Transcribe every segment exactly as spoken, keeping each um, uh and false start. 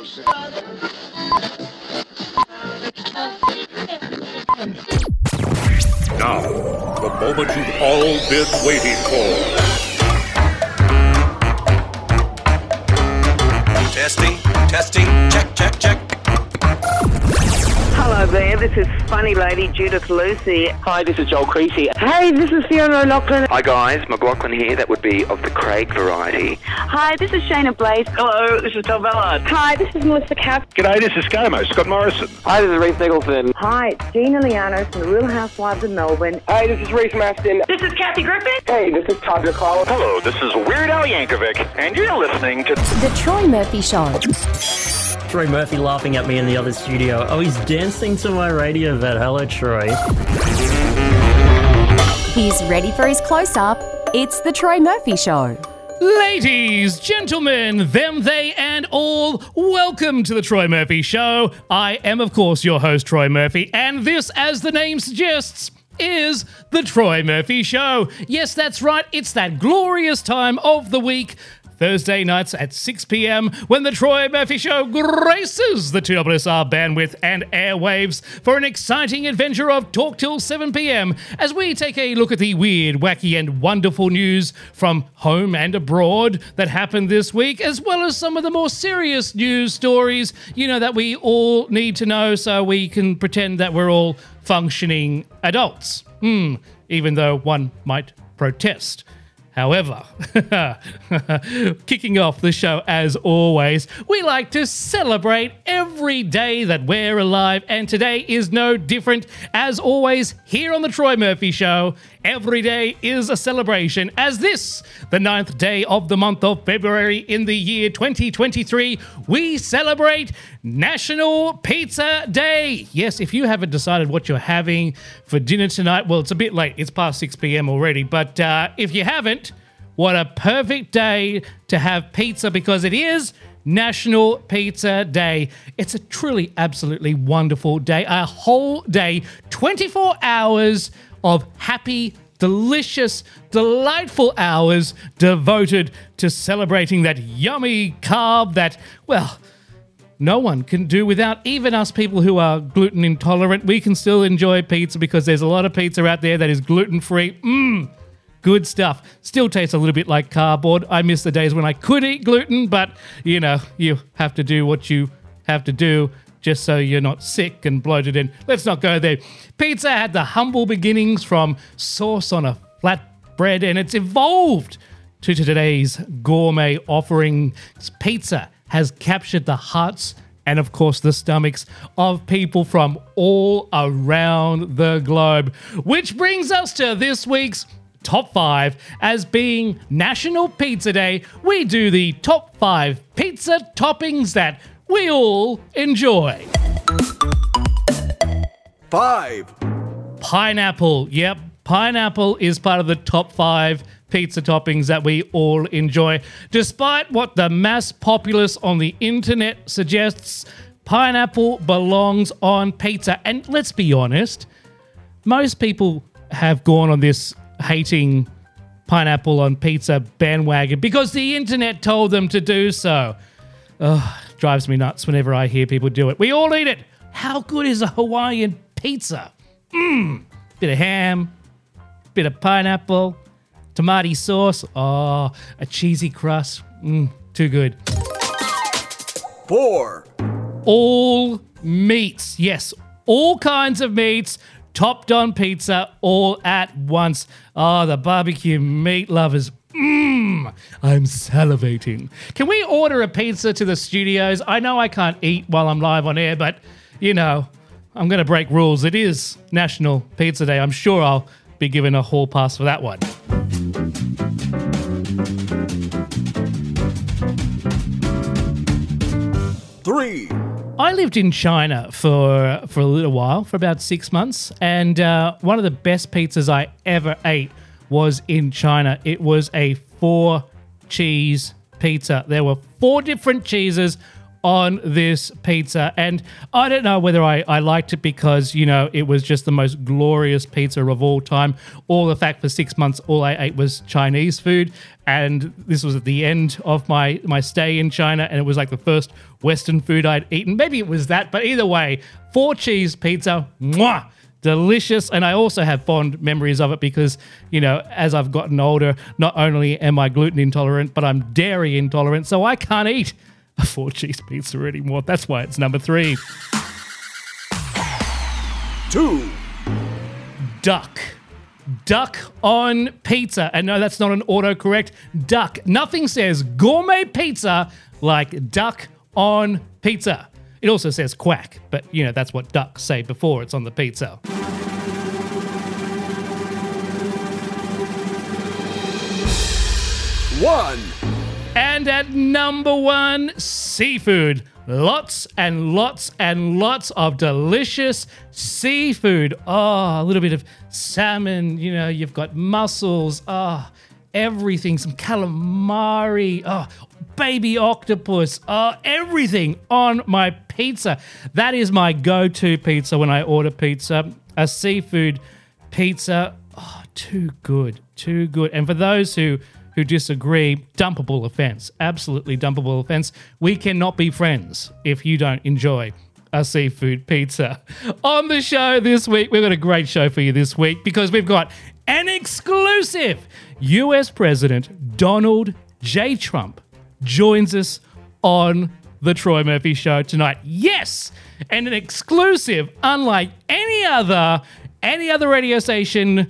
Now, the moment you've all been waiting for. Testing, testing, check, check, check. Hello there, this is funny lady Judith Lucy. Hi, this is Joel Creasy. Hey, this is Fiona O'Loughlin. Hi guys, McLaughlin here. That would be of the Craig variety. Hi, this is Shayna Blaze. Hello, this is Tom Ballard. Hi, this is Melissa Kapp. G'day, this is ScoMo, Scott Morrison. Hi, this is Reece Nicholson. Hi, it's Gina Liano from the Real Housewives of Melbourne. Hi, this is Reece Mastin. This is Kathy Griffin. Hey, this is Todd McCall. Hello, this is Weird Al Yankovic, and you're listening to The Troy Murphy Show. Troy Murphy laughing at me in the other studio. Oh, he's dancing to my radio vet. Hello, Troy. He's ready for his close-up. It's The Troy Murphy Show. Ladies, gentlemen, them, they, and all, welcome to The Troy Murphy Show. I am, of course, your host, Troy Murphy, and this, as the name suggests, is The Troy Murphy Show. Yes, that's right, it's that glorious time of the week, Thursday nights at six p.m. when The Troy Murphy Show graces the T S R bandwidth and airwaves for an exciting adventure of Talk Till seven p.m. as we take a look at the weird, wacky and wonderful news from home and abroad that happened this week, as well as some of the more serious news stories, you know, that we all need to know so we can pretend that we're all functioning adults. Hmm, even though one might protest. However, kicking off the show as always, we like to celebrate every day that we're alive, and today is no different. As always, here on the Troy Murphy Show, every day is a celebration, as this, the ninth day of the month of February in the year twenty twenty-three, we celebrate National Pizza Day. Yes, if you haven't decided what you're having for dinner tonight, well, it's a bit late. It's past six p.m. already, but uh, if you haven't, what a perfect day to have pizza, because it is National Pizza Day. It's a truly, absolutely wonderful day. A whole day, twenty-four hours of happy, delicious, delightful hours devoted to celebrating that yummy carb that, well, no one can do without. Even us people who are gluten intolerant, we can still enjoy pizza because there's a lot of pizza out there that is gluten-free. Mmm. Good stuff. Still tastes a little bit like cardboard. I miss the days when I could eat gluten, but, you know, you have to do what you have to do just so you're not sick and bloated. And let's not go there. Pizza had the humble beginnings from sauce on a flatbread, and it's evolved to today's gourmet offering. Pizza has captured the hearts and, of course, the stomachs of people from all around the globe. Which brings us to this week's Top five. As being National Pizza Day, we do the top five pizza toppings that we all enjoy. Five. Pineapple. Yep, pineapple is part of the top five pizza toppings that we all enjoy. Despite what the mass populace on the internet suggests, pineapple belongs on pizza. And let's be honest, most people have gone on this hating pineapple on pizza bandwagon because the internet told them to do so. Ugh, drives me nuts whenever I hear people do it. We all eat it. How good is a Hawaiian pizza? Mmm. Bit of ham, bit of pineapple, tomato sauce. Oh, a cheesy crust. Mmm, too good. Four. All meats. Yes, all kinds of meats topped on pizza all at once. Oh, the barbecue meat lovers. Mmm, I'm salivating. Can we order a pizza to the studios? I know I can't eat while I'm live on air, but, you know, I'm going to break rules. It is National Pizza Day. I'm sure I'll be given a hall pass for that one. Three. I lived in China for for a little while, for about six months, and uh, one of the best pizzas I ever ate was in China. It was a four-cheese pizza. There were four different cheeses on this pizza. And I don't know whether I, I liked it because, you know, it was just the most glorious pizza of all time, or the fact for six months all I ate was Chinese food. And this was at the end of my, my stay in China, and it was like the first Western food I'd eaten. Maybe it was that, but either way, four cheese pizza, mwah! Delicious. And I also have fond memories of it because, you know, as I've gotten older, not only am I gluten intolerant, but I'm dairy intolerant, so I can't eat a four cheese pizza anymore. That's why it's number three. Two. Duck. Duck on pizza. And no, that's not an autocorrect. Duck. Nothing says gourmet pizza like duck on pizza. It also says quack, but, you know, that's what ducks say before it's on the pizza. One. And at number one, seafood. Lots and lots and lots of delicious seafood. Oh, a little bit of salmon, you know, you've got mussels. Oh, everything. Some calamari. Oh, baby octopus. Oh, everything on my pizza. That is my go-to pizza when I order pizza. A seafood pizza. Oh, too good. Too good. And for those who... who disagree, dumpable offence. Absolutely dumpable offence. We cannot be friends if you don't enjoy a seafood pizza. On the show this week, we've got a great show for you this week because we've got an exclusive. U S President Donald J. Trump joins us on the Troy Murphy Show tonight. Yes! And an exclusive, unlike any other, any other radio station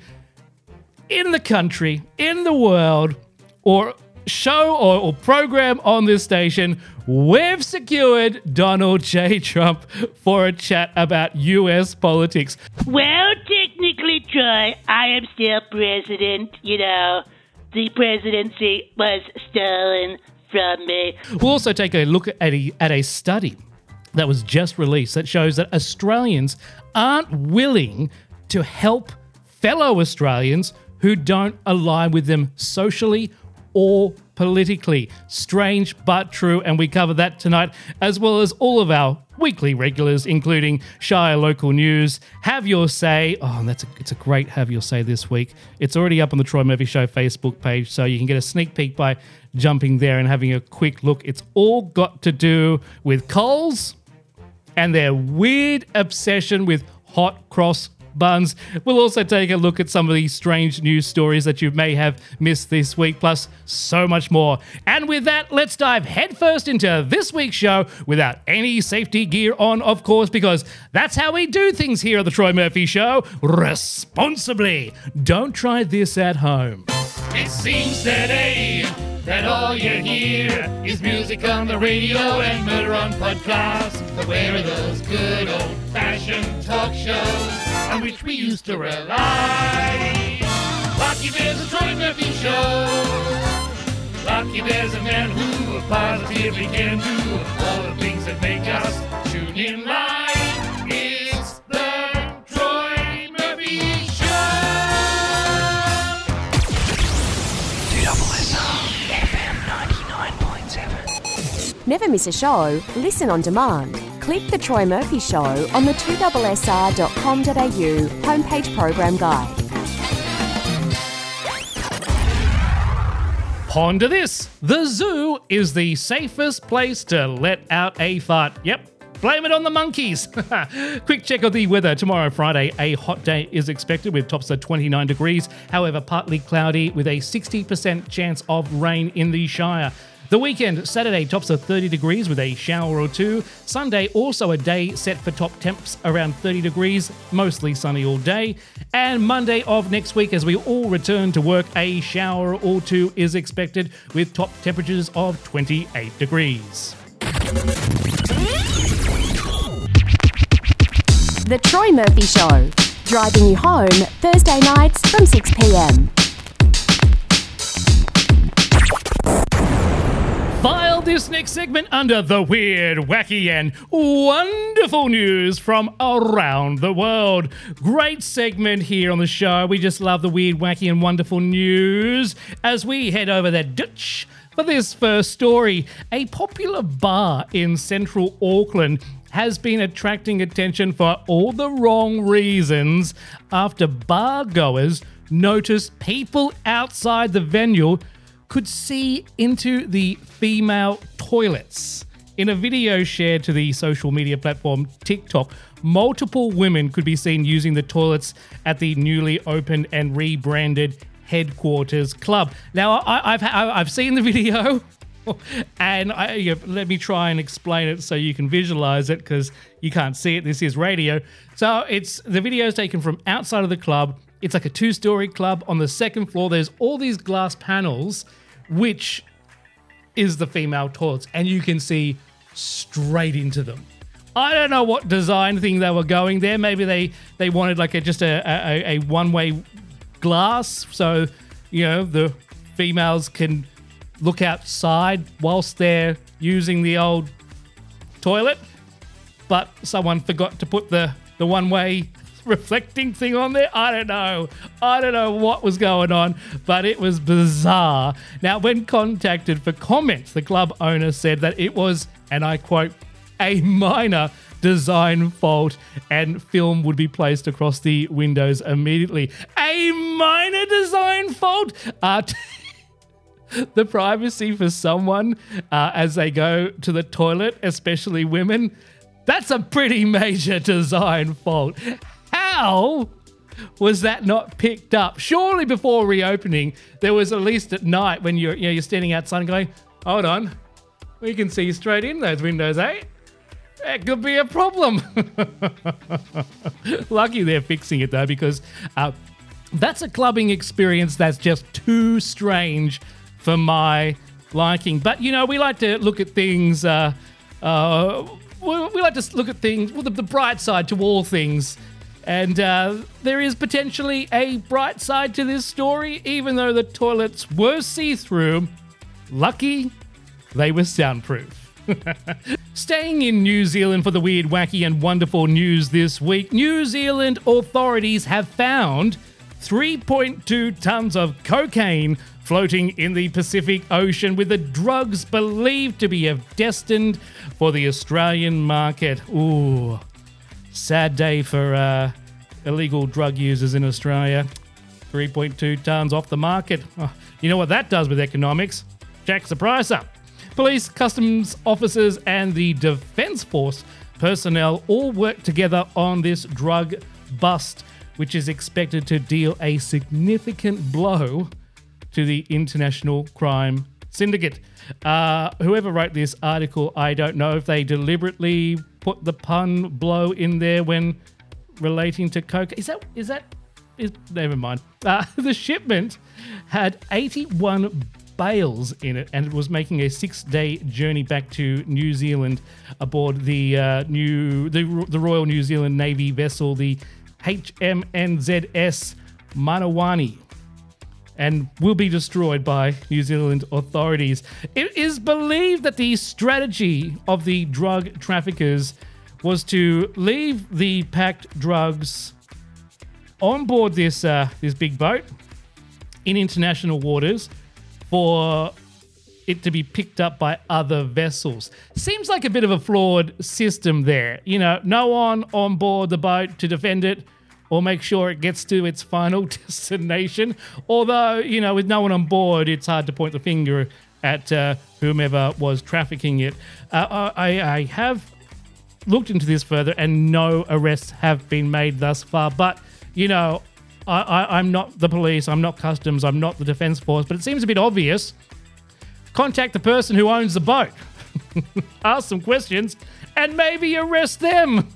in the country, in the world, or show or, or program on this station, we've secured Donald J. Trump for a chat about U S politics. Well, technically, Troy, I am still president. You know, the presidency was stolen from me. We'll also take a look at a, at a study that was just released that shows that Australians aren't willing to help fellow Australians who don't align with them socially or politically. Strange but true, and we cover that tonight, as well as all of our weekly regulars, including Shire Local News, Have Your Say. Oh, that's a, it's a great Have Your Say this week. It's already up on the Troy Murphy Show Facebook page, so you can get a sneak peek by jumping there and having a quick look. It's all got to do with Coles and their weird obsession with hot cross buns. We'll also take a look at some of these strange news stories that you may have missed this week, plus so much more. And with that, let's dive headfirst into this week's show without any safety gear on, of course, because that's how we do things here at the Troy Murphy Show, responsibly. Don't try this at home. It seems today that all you hear is music on the radio and murder on podcasts. But where are those good old-fashioned talk shows on which we used to rely? Lucky there's a Troy Murphy Show. Lucky there's a man who positively can do all the things that make us tune in live. It's the Troy Murphy Show. D S S R F M ninety-nine point seven. Never miss a show? Listen on demand. Click The Troy Murphy Show on the two S S R dot com dot a u homepage program guide. Ponder this. The zoo is the safest place to let out a fart. Yep. Blame it on the monkeys. Quick check of the weather. Tomorrow, Friday, a hot day is expected with tops at twenty-nine degrees. However, partly cloudy with a sixty percent chance of rain in the Shire. The weekend, Saturday, tops of thirty degrees with a shower or two. Sunday, also a day set for top temps around thirty degrees, mostly sunny all day. And Monday of next week, as we all return to work, a shower or two is expected with top temperatures of twenty-eight degrees. The Troy Murphy Show, driving you home Thursday nights from six p.m. File this next segment under the weird, wacky, and wonderful news from around the world. Great segment here on the show. We just love the weird, wacky, and wonderful news as we head over the Dutch For this first story, a popular bar in central Auckland has been attracting attention for all the wrong reasons after bar goers noticed people outside the venue could see into the female toilets. In a video shared to the social media platform TikTok, multiple women could be seen using the toilets at the newly opened and rebranded Headquarters Club. Now, I, I've I've seen the video, and I, you know, let me try and explain it so you can visualize it, because you can't see it. This is radio. So it's the video is taken from outside of the club. It's like a two-story club. On the second floor, there's all these glass panels, which is the female toilets, and you can see straight into them. I don't know what design thing they were going there. Maybe they, they wanted like a just a, a, a one-way glass, so you know the females can look outside whilst they're using the old toilet. But someone forgot to put the, the one-way reflecting thing on there. I don't know. I don't know what was going on, but it was bizarre. Now, when contacted for comments, the club owner said that it was, and I quote, a minor design fault and film would be placed across the windows immediately. A minor design fault? Uh, the privacy for someone uh, as they go to the toilet, especially women, that's a pretty major design fault. How was that not picked up? Surely before reopening, there was at least at night when you're, you know, you're standing outside and going, hold on, we can see straight in those windows, eh? That could be a problem. Lucky they're fixing it though, because uh, that's a clubbing experience that's just too strange for my liking. But, you know, we like to look at things, uh, uh, we, we like to look at things, well, the, the bright side to all things. And uh, there is potentially a bright side to this story, even though the toilets were see-through. Lucky they were soundproof. Staying in New Zealand for the weird, wacky and wonderful news this week, New Zealand authorities have found three point two tonnes of cocaine floating in the Pacific Ocean, with the drugs believed to be destined for the Australian market. Ooh. Sad day for uh, illegal drug users in Australia. three point two tonnes off the market. Oh, you know what that does with economics? Jacks the price up. Police, customs officers and the Defence Force personnel all work together on this drug bust, which is expected to deal a significant blow to the international crime syndicate. Uh, whoever wrote this article, I don't know if they deliberately put the pun blow in there when relating to coke. Is that, is that, is, never mind. Uh, the shipment had eighty-one bales in it, and it was making a six-day journey back to New Zealand aboard the uh, new the, the Royal New Zealand Navy vessel, the H M N Z S Manawani, and will be destroyed by New Zealand authorities. It is believed that the strategy of the drug traffickers was to leave the packed drugs on board this uh, this big boat in international waters for it to be picked up by other vessels. Seems like a bit of a flawed system there. You know, no one on board the boat to defend it or make sure it gets to its final destination. Although, you know, with no one on board, it's hard to point the finger at uh, whomever was trafficking it. Uh, I, I have looked into this further, and no arrests have been made thus far. But, you know, I, I, I'm not the police, I'm not customs, I'm not the Defence Force, but it seems a bit obvious. Contact the person who owns the boat, ask some questions, and maybe arrest them.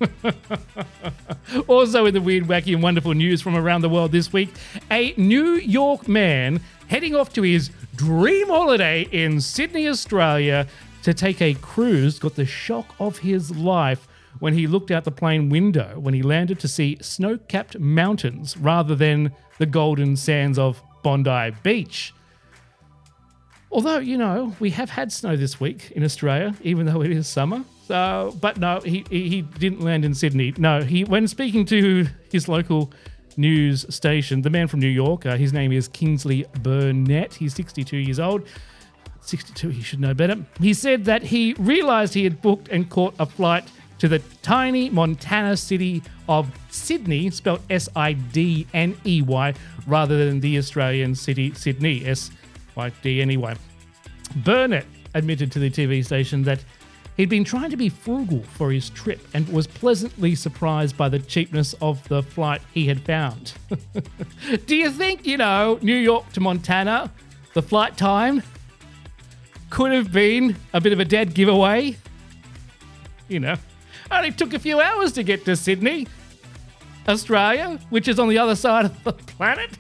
Also in the weird, wacky and wonderful news from around the world this week, a New York man heading off to his dream holiday in Sydney, Australia to take a cruise got the shock of his life when he looked out the plane window when he landed to see snow-capped mountains rather than the golden sands of Bondi Beach. Although, you know, we have had snow this week in Australia, even though it is summer. So, but no, he he didn't land in Sydney. No, he when speaking to his local news station, the man from New York, uh, his name is Kingsley Burnett. He's sixty-two years old. sixty-two, he should know better. He said that he realised he had booked and caught a flight to the tiny Montana city of Sydney, spelled S I D N E Y, rather than the Australian city Sydney, S Y D N E Y. Burnett admitted to the T V station that he'd been trying to be frugal for his trip and was pleasantly surprised by the cheapness of the flight he had found. Do you think, you know, New York to Montana, the flight time could have been a bit of a dead giveaway? You know, only took a few hours to get to Sydney, Australia, which is on the other side of the planet.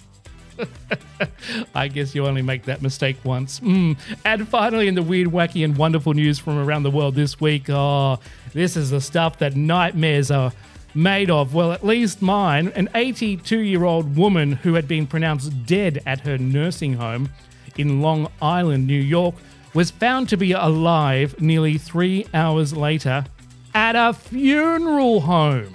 I guess you only make that mistake once. Mm. And finally, in the weird, wacky, and wonderful news from around the world this week, oh, this is the stuff that nightmares are made of. Well, at least mine. An eighty-two-year-old woman who had been pronounced dead at her nursing home in Long Island, New York, was found to be alive nearly three hours later at a funeral home.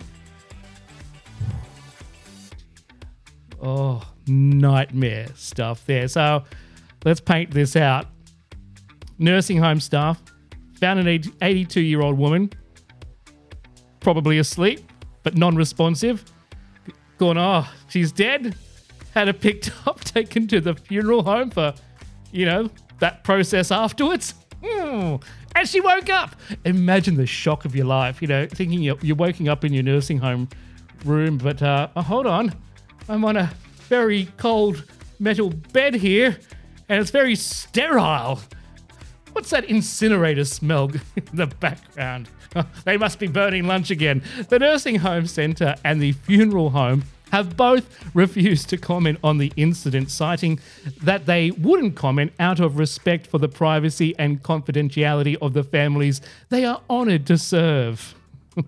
Oh, nightmare stuff there. So let's paint this out. Nursing home staff found an eighty-two-year-old woman, probably asleep, but non-responsive. Going, oh, she's dead. Had her picked up, taken to the funeral home for, you know, that process afterwards. Mm. And she woke up. Imagine the shock of your life, you know, thinking you're, you're waking up in your nursing home room, but uh, oh, hold on. I'm on a very cold metal bed here, and it's very sterile. What's that incinerator smell in the background? Oh, they must be burning lunch again. The nursing home centre and the funeral home have both refused to comment on the incident, citing that they wouldn't comment out of respect for the privacy and confidentiality of the families they are honoured to serve.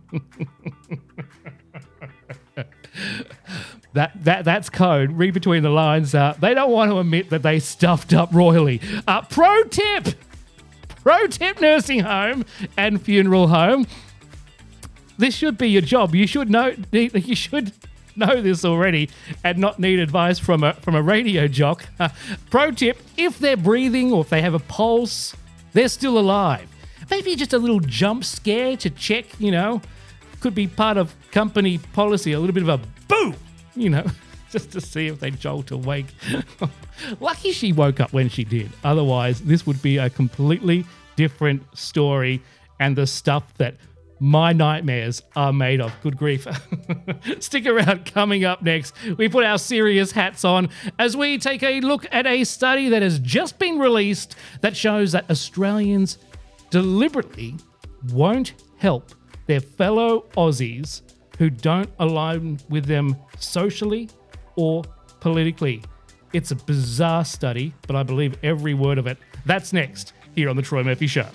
That that that's code. Read between the lines. Uh, they don't want to admit that they stuffed up royally. Uh, pro tip, pro tip, nursing home and funeral home. This should be your job. You should know. You should know this already, and not need advice from a from a radio jock. Uh, pro tip: if they're breathing or if they have a pulse, they're still alive. Maybe just a little jump scare to check. You know, could be part of company policy. A little bit of a boo. You know, just to see if they jolt awake. Lucky she woke up when she did. Otherwise, this would be a completely different story and the stuff that my nightmares are made of. Good grief. Stick around. Coming up next, we put our serious hats on as we take a look at a study that has just been released that shows that Australians deliberately won't help their fellow Aussies who don't align with them socially or politically. It's a bizarre study, but I believe every word of it. That's next here on The Troy Murphy Show.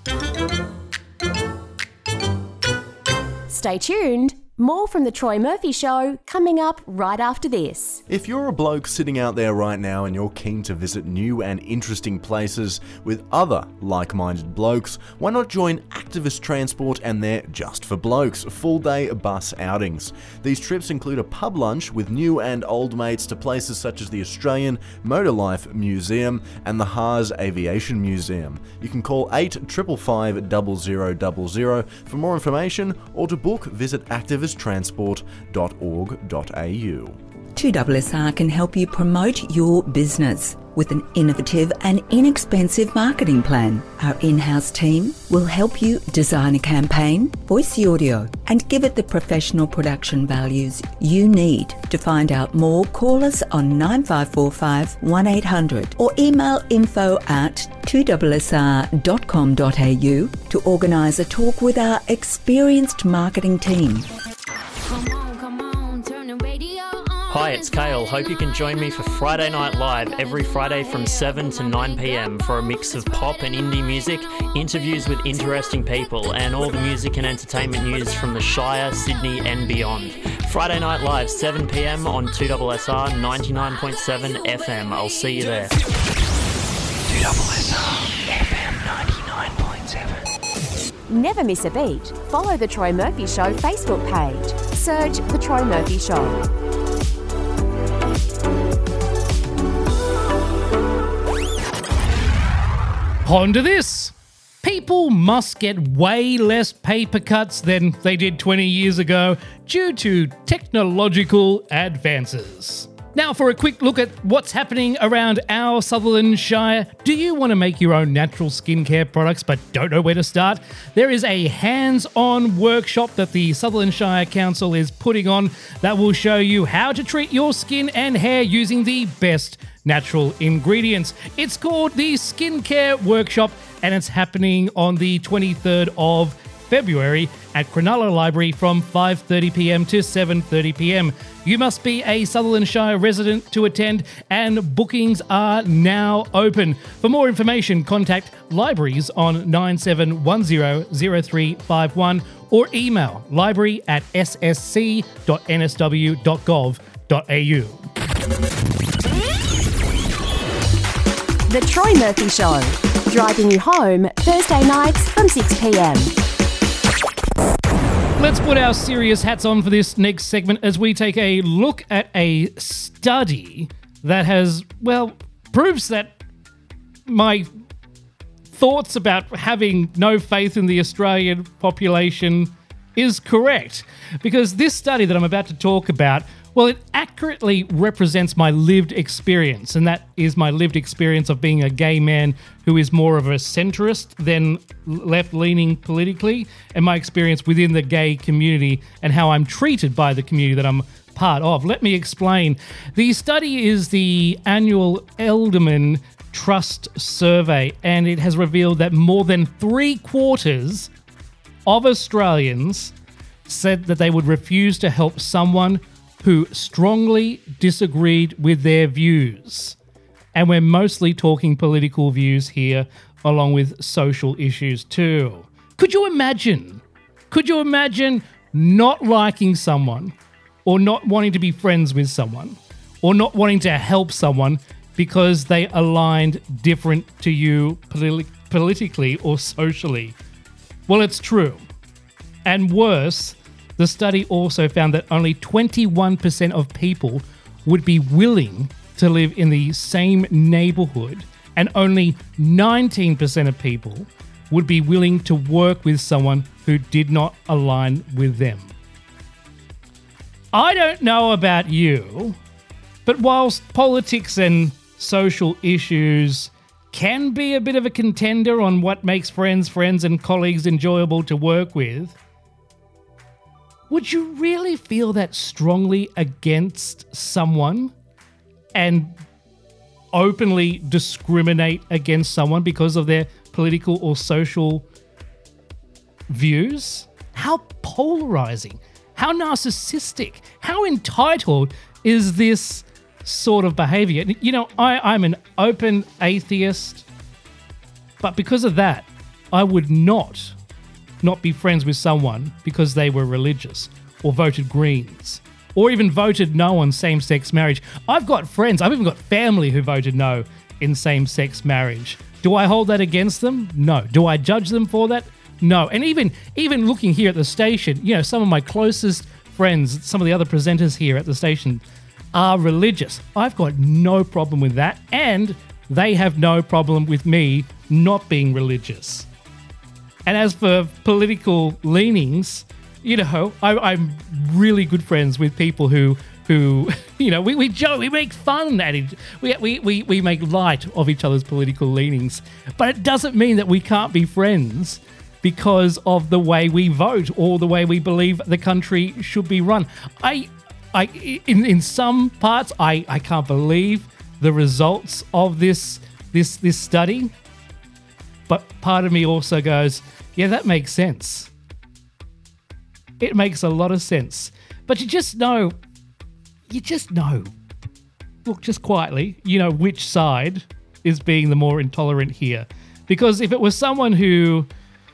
Stay tuned. More from The Troy Murphy Show coming up right after this. If you're a bloke sitting out there right now and you're keen to visit new and interesting places with other like-minded blokes, why not join Activist Transport and their Just for Blokes full-day bus outings. These trips include a pub lunch with new and old mates to places such as the Australian Motor Life Museum and the Haas Aviation Museum. You can call eight five five five, zero zero zero zero for more information, or to book, visit activist transport dot org dot a u. two S R can help you promote your business with an innovative and inexpensive marketing plan. Our in-house team will help you design a campaign, voice the audio, and give it the professional production values you need. To find out more, call us on nine five four five, one eight hundred or email info at two S R dot com dot a u to organise a talk with our experienced marketing team. Hi, it's Kale. Hope you can join me for Friday Night Live every Friday from seven to nine p.m. for a mix of pop and indie music, interviews with interesting people, and all the music and entertainment news from the Shire, Sydney and beyond. Friday Night Live, seven p.m. on two S R ninety-nine point seven F M. I'll see you there. two S R F M ninety-nine point seven. Never miss a beat. Follow The Troy Murphy Show Facebook page. Search The Troy Murphy Show. On to this. People must get way less paper cuts than they did twenty years ago due to technological advances. Now for a quick look at what's happening around our Sutherland Shire. Do you want to make your own natural skincare products but don't know where to start? There is a hands-on workshop that the Sutherland Shire Council is putting on that will show you how to treat your skin and hair using the best natural ingredients. It's called the Skincare Workshop and it's happening on the twenty-third of February at Cronulla Library from five thirty p.m. to seven thirty p.m. You must be a Sutherland Shire resident to attend and bookings are now open. For more information, contact libraries on nine seven one zero zero three five one or email library at s s c dot n s w dot gov dot a u. The Troy Murphy Show, driving you home Thursday nights from six p.m. Let's put our serious hats on for this next segment as we take a look at a study that has, well, proves that my thoughts about having no faith in the Australian population is correct. Because this study that I'm about to talk about, well, it accurately represents my lived experience, and that is my lived experience of being a gay man who is more of a centrist than left-leaning politically, and my experience within the gay community and how I'm treated by the community that I'm part of. Let me explain. The study is the annual Elderman Trust Survey, and it has revealed that more than three quarters of Australians said that they would refuse to help someone who strongly disagreed with their views. And we're mostly talking political views here, along with social issues too. Could you imagine? Could you imagine not liking someone, or not wanting to be friends with someone, or not wanting to help someone because they aligned different to you politi- politically or socially? Well, it's true. And worse, the study also found that only twenty-one percent of people would be willing to live in the same neighbourhood, and only nineteen percent of people would be willing to work with someone who did not align with them. I don't know about you, but whilst politics and social issues can be a bit of a contender on what makes friends, friends and colleagues enjoyable to work with, would you really feel that strongly against someone and openly discriminate against someone because of their political or social views? How polarizing, how narcissistic, how entitled is this sort of behavior? You know, I, I'm an open atheist, but because of that, I would not not be friends with someone because they were religious or voted Greens or even voted no on same-sex marriage. I've got friends, I've even got family who voted no in same-sex marriage. Do I hold that against them? No. Do I judge them for that? No. And even even looking here at the station, you know, some of my closest friends, some of the other presenters here at the station are religious. I've got no problem with that, and they have no problem with me not being religious. And as for political leanings, you know, I, I'm really good friends with people who, who you know, we, we joke, we make fun at it. We, we, we, we make light of each other's political leanings. But it doesn't mean that we can't be friends because of the way we vote or the way we believe the country should be run. I, I, in, in some parts, I, I can't believe the results of this, this, this study. But part of me also goes, yeah, that makes sense. It makes a lot of sense. But you just know, you just know, look, just quietly, you know which side is being the more intolerant here. Because if it was someone who,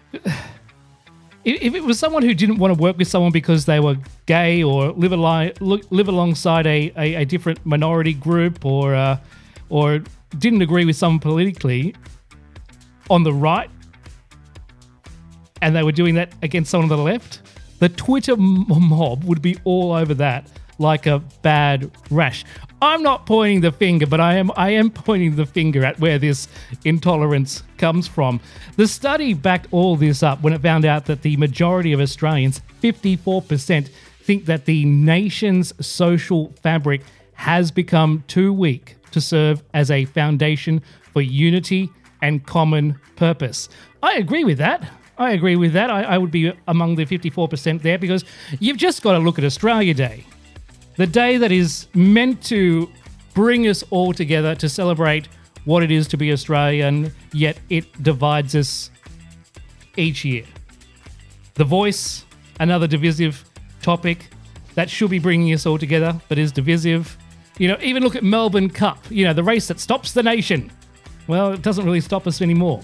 if it was someone who didn't want to work with someone because they were gay or live, ali- live alongside a, a, a different minority group or, uh, or didn't agree with someone politically, on the right, and they were doing that against someone on the left, the Twitter mob would be all over that like a bad rash. I'm not pointing the finger, but I am I am pointing the finger at where this intolerance comes from. The study backed all this up when it found out that the majority of Australians, fifty-four percent, think that the nation's social fabric has become too weak to serve as a foundation for unity and common purpose. I agree with that. I agree with that. I, I would be among the fifty-four percent there because you've just got to look at Australia Day. The day that is meant to bring us all together to celebrate what it is to be Australian, yet it divides us each year. The Voice, another divisive topic that should be bringing us all together, but is divisive. You know, even look at Melbourne Cup, you know, the race that stops the nation. Well, it doesn't really stop us anymore.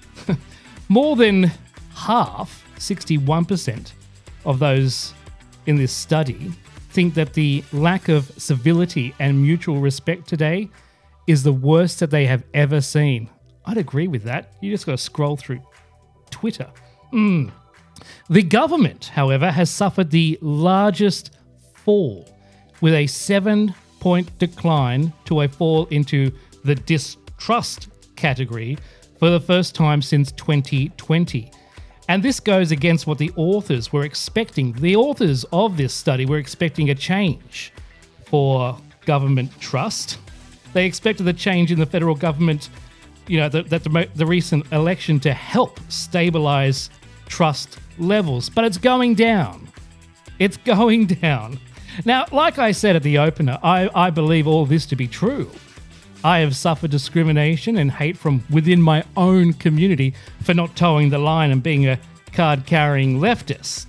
More than half, sixty-one percent of those in this study think that the lack of civility and mutual respect today is the worst that they have ever seen. I'd agree with that. You just got to scroll through Twitter. Mm. The government, however, has suffered the largest fall with a seven-point decline to a fall into the distrust category for the first time since twenty twenty. And this goes against what the authors were expecting. The authors of this study were expecting a change for government trust. They expected the change in the federal government, you know, that the, the, the recent election to help stabilise trust levels. But it's going down. It's going down. Now, like I said at the opener, I, I believe all this to be true. I have suffered discrimination and hate from within my own community for not towing the line and being a card-carrying leftist.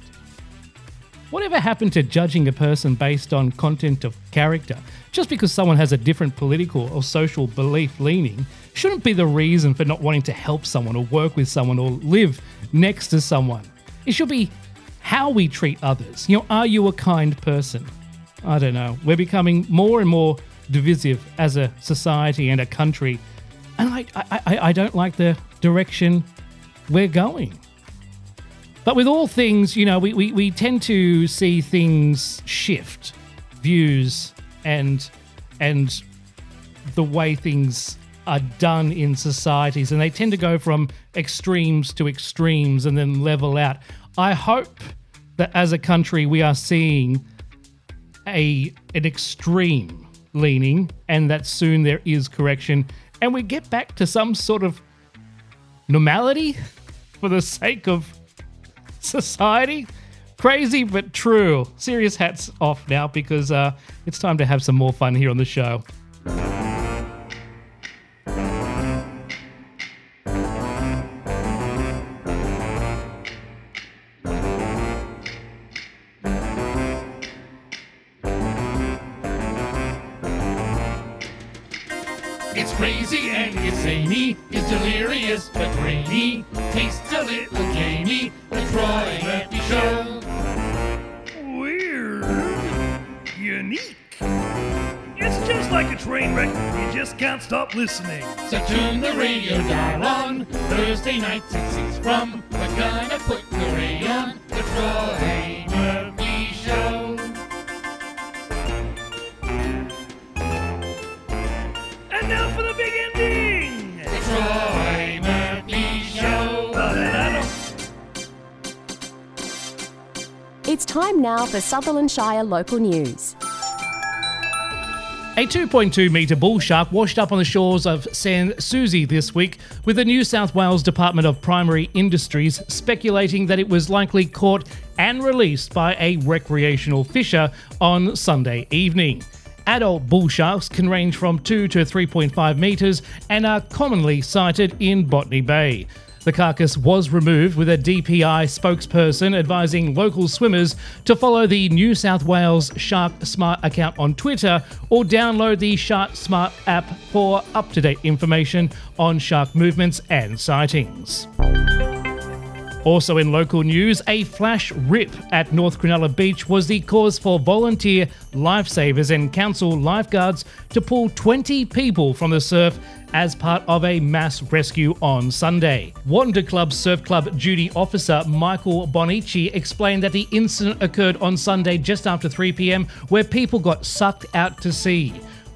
Whatever happened to judging a person based on content of character? Just because someone has a different political or social belief leaning shouldn't be the reason for not wanting to help someone or work with someone or live next to someone. It should be how we treat others. You know, are you a kind person? I don't know. We're becoming more and more divisive as a society and a country, and I, I, I don't like the direction we're going. But with all things, you know, we, we, we tend to see things shift, views and and the way things are done in societies, and they tend to go from extremes to extremes and then level out. I hope that as a country we are seeing a an extreme leaning, and that soon there is correction and we get back to some sort of normality for the sake of society. Crazy but true. Serious hats off now because uh, it's time to have some more fun here on the show. It's crazy and it's zany, it's delirious but brainy, tastes a little gamey, the Troy Murphy Show. Weird. Unique. It's just like a train wreck, you just can't stop listening. So tune the radio dial on, Thursday nights at six from, we're gonna put the ray on, the Troy Murphy Show. And now for the big ending! The Troy Murphy Show! It's time now for Sutherland Shire local news. A two point two metre bull shark washed up on the shores of Sans Souci this week, with the New South Wales Department of Primary Industries speculating that it was likely caught and released by a recreational fisher on Sunday evening. Adult bull sharks can range from two to three point five metres and are commonly sighted in Botany Bay. The carcass was removed, with a D P I spokesperson advising local swimmers to follow the New South Wales Shark Smart account on Twitter or download the Shark Smart app for up-to-date information on shark movements and sightings. Also in local news, a flash rip at North Cronulla Beach was the cause for volunteer lifesavers and council lifeguards to pull twenty people from the surf as part of a mass rescue on Sunday. Wanda Club Surf Club duty officer Michael Bonici explained that the incident occurred on Sunday just after three p.m, where people got sucked out to sea.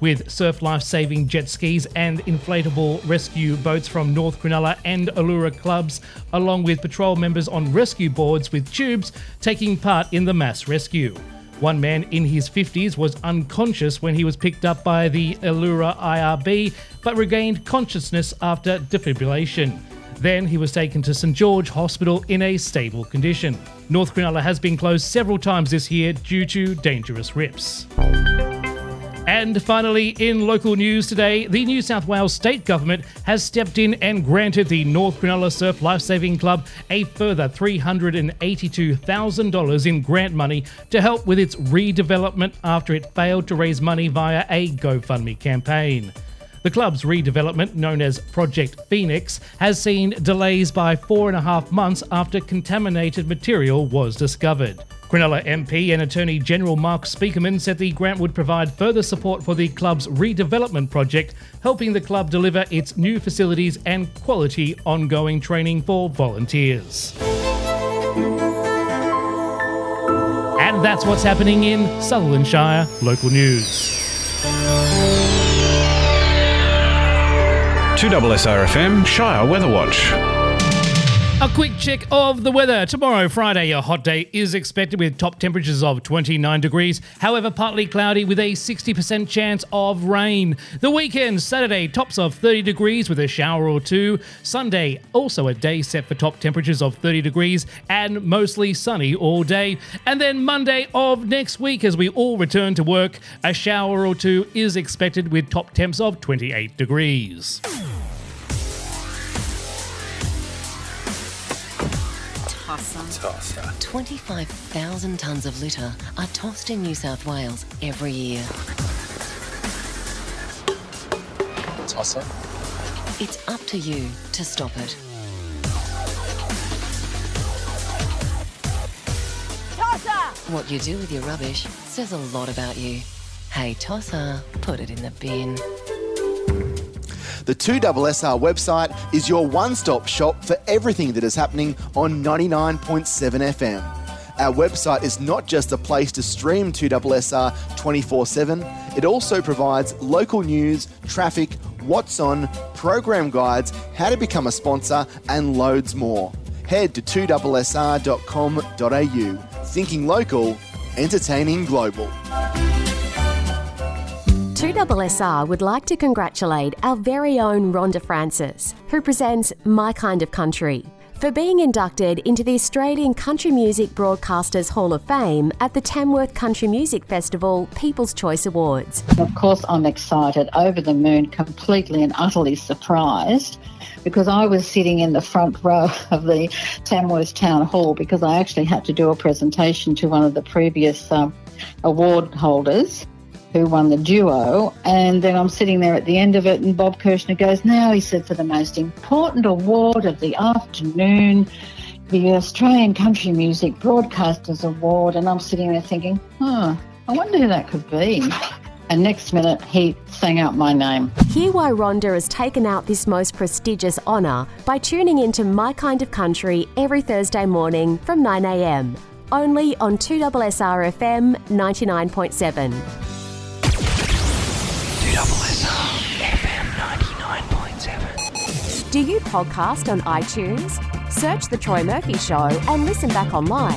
with surf life-saving jet skis and inflatable rescue boats from North Cronulla and Allura clubs, along with patrol members on rescue boards with tubes taking part in the mass rescue. One man in his fifties was unconscious when he was picked up by the Allura I R B, but regained consciousness after defibrillation. Then he was taken to St George Hospital in a stable condition. North Cronulla has been closed several times this year due to dangerous rips. And finally, in local news today, the New South Wales State Government has stepped in and granted the North Cronulla Surf Lifesaving Club a further three hundred eighty-two thousand dollars in grant money to help with its redevelopment after it failed to raise money via a GoFundMe campaign. The club's redevelopment, known as Project Phoenix, has seen delays by four and a half months after contaminated material was discovered. Cronulla M P and Attorney General Mark Speakerman said the grant would provide further support for the club's redevelopment project, helping the club deliver its new facilities and quality ongoing training for volunteers. And that's what's happening in Sutherland Shire local news. two S R F M Shire Weather Watch. A quick check of the weather. Tomorrow, Friday, a hot day is expected with top temperatures of twenty-nine degrees. However, partly cloudy with a sixty percent chance of rain. The weekend, Saturday, tops of thirty degrees with a shower or two. Sunday, also a day set for top temperatures of thirty degrees and mostly sunny all day. And then Monday of next week, as we all return to work, a shower or two is expected with top temps of twenty-eight degrees. Tosser. twenty-five thousand tonnes of litter are tossed in New South Wales every year. Tosser. It's up to you to stop it. Tosser! What you do with your rubbish says a lot about you. Hey, Tosser, put it in the bin. The two S R website is your one-stop shop for everything that is happening on ninety-nine point seven F M. Our website is not just a place to stream two S R twenty-four seven, it also provides local news, traffic, what's on, program guides, how to become a sponsor, and loads more. Head to two S R dot com dot a u. Thinking local, entertaining global. two S R would like to congratulate our very own Rhonda Francis, who presents My Kind of Country, for being inducted into the Australian Country Music Broadcasters Hall of Fame at the Tamworth Country Music Festival People's Choice Awards. Of course, I'm excited, over the moon, completely and utterly surprised, because I was sitting in the front row of the Tamworth Town Hall because I actually had to do a presentation to one of the previous um, award holders who won the duo, and then I'm sitting there at the end of it, and Bob Kirshner goes, now, he said, for the most important award of the afternoon, the Australian Country Music Broadcasters Award, and I'm sitting there thinking, oh, I wonder who that could be. And next minute, he sang out my name. Hear why Rhonda has taken out this most prestigious honour by tuning into My Kind of Country every Thursday morning from nine a m, only on two S R F M ninety-nine point seven. two S R F M ninety-nine point seven. Do you podcast on iTunes? Search The Troy Murphy Show and listen back online.